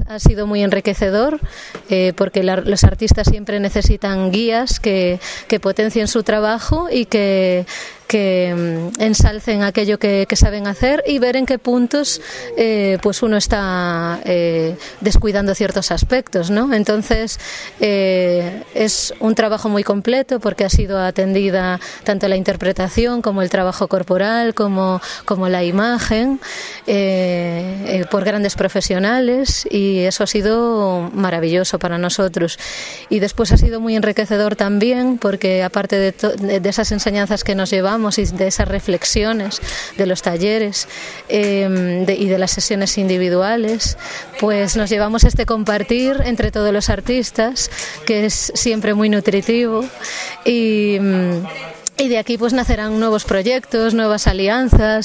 ha sido muy enriquecedor porque los artistas siempre necesitan guías que potencien su trabajo y que ensalcen aquello que saben hacer y ver en qué puntos pues uno está descuidando ciertos aspectos, ¿no? Entonces es un trabajo muy completo porque ha sido atendida tanto la interpretación como el trabajo corporal como la imagen por grandes profesionales, y eso ha sido maravilloso para nosotros. Y después ha sido muy enriquecedor también porque, aparte de esas enseñanzas que nos llevamos y de esas reflexiones de los talleres y de las sesiones individuales, pues nos llevamos este compartir entre todos los artistas, que es siempre muy nutritivo, y de aquí pues nacerán nuevos proyectos, nuevas alianzas.